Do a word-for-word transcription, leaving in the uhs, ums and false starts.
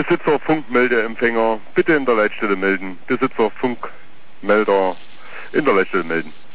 Besitzer Funkmeldeempfänger bitte in der Leitstelle melden. Besitzer Funkmelder in der Leitstelle melden.